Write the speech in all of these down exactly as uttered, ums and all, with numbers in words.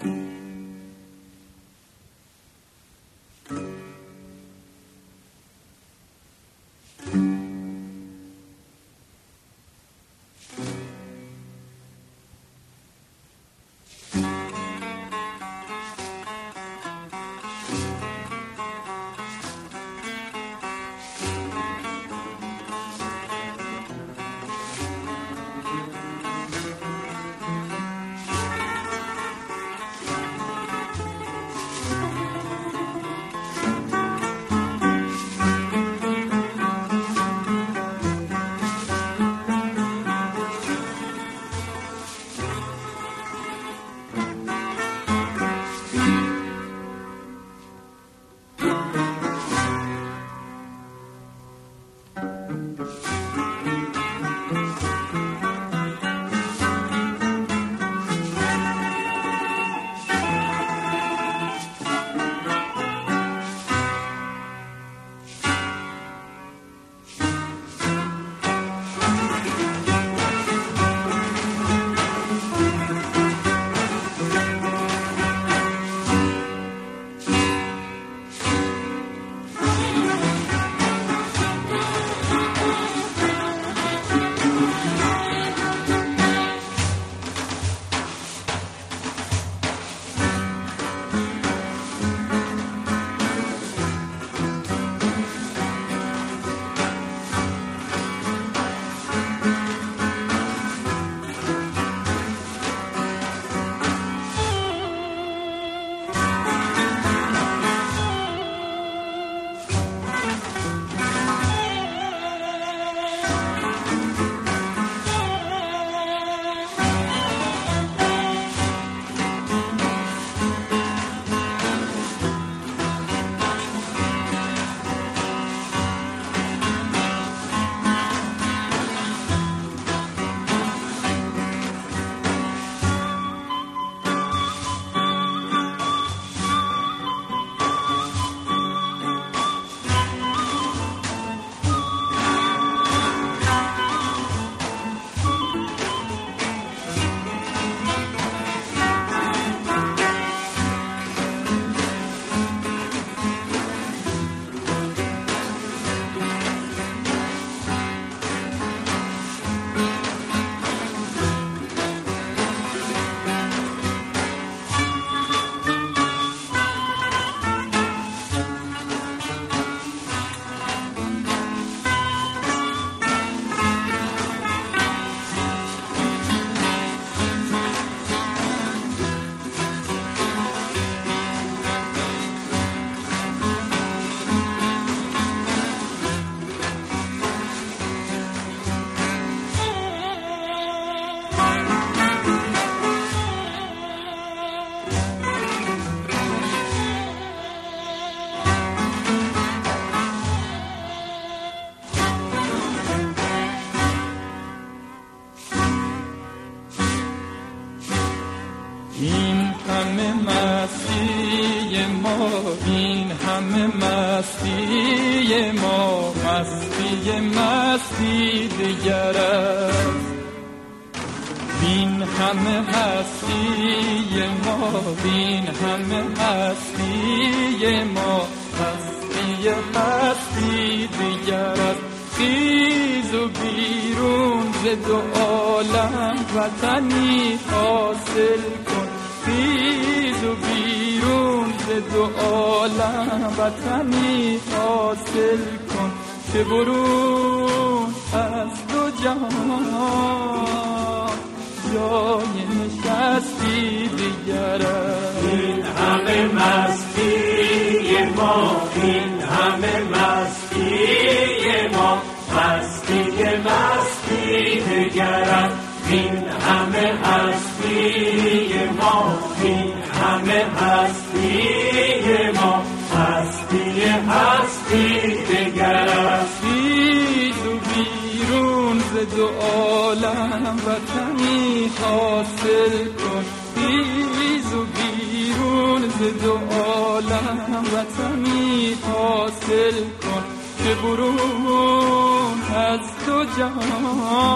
این همه مستی ما، مستی مستی دیگر است. این همه هستی ما، این همه هستی ما، هستی هستی دیگر است. خیز و بیرون ز دو عالم وطنی حاصل کن، خیز و بیرون ز دو عالم وطنی حاصل کن، که برون از دو جهان جای نشستی دیگر است. این همه مستی ما، این همه مستی ما، مستی مستی دیگر است. این همه هستی ما، این همه هستی ما، هستی هستی دیگر است. خیز و بیرون ز دو عالم وطنی حاصل کن، خیز و بیرون ز دو عالم وطنی حاصل کن، که برون از دو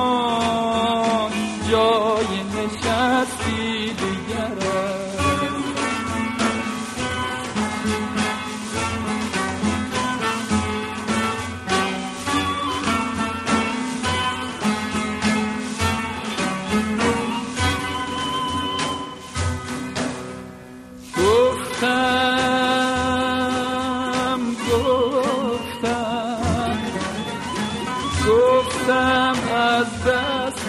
جهان جای نشستی دیگر است.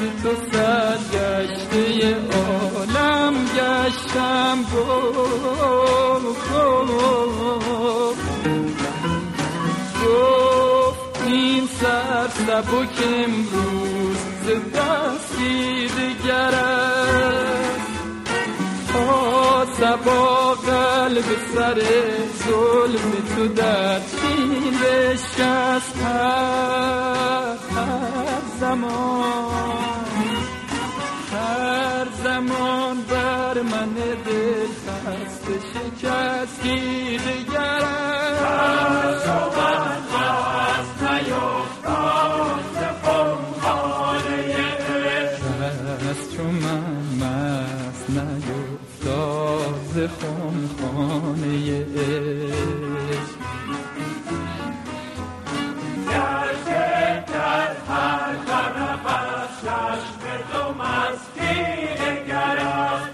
تو سرگشته عالم گشتم گفت گفت این سر سبک امروز ز دستی دگر است تا سبا قلب سر ظلم تو در چین بشکست هر زمان هر زمان بر من دل خسته شکستی دگر است مست نیفتاد ز خمخانه عشق از چو من مست نیفتاد ز خمخانه عشق گرچه در هر طرف از چشم تو مستی دگر است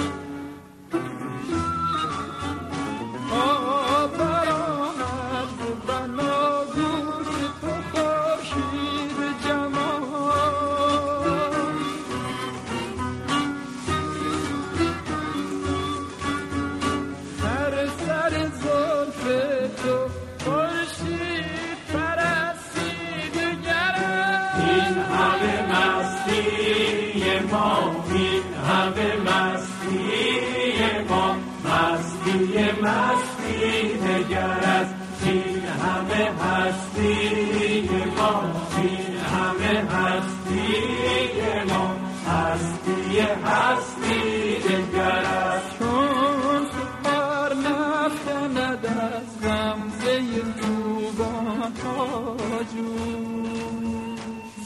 این همه مستی ما مستی مستی دگر است این همه هستی ما این همه هستی ما هستی هستی دگر است چون سپر نفکند از غمزه خوبان ها جون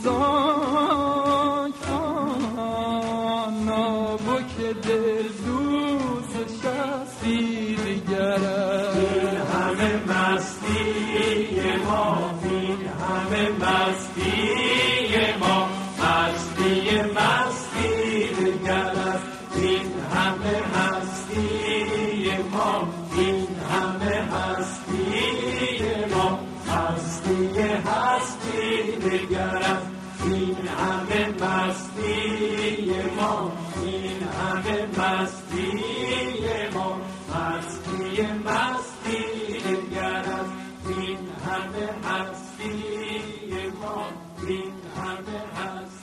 دل دوست شستی دیگر این همه مستی ما این همه مستی ما مستی مستی دیگر است این همه هستی ما این همه هستی ما هستی هستی دیگر است این همه مستی ما این همه مستی ما مستی مستی دگر است این همه هستی ما این همه هستی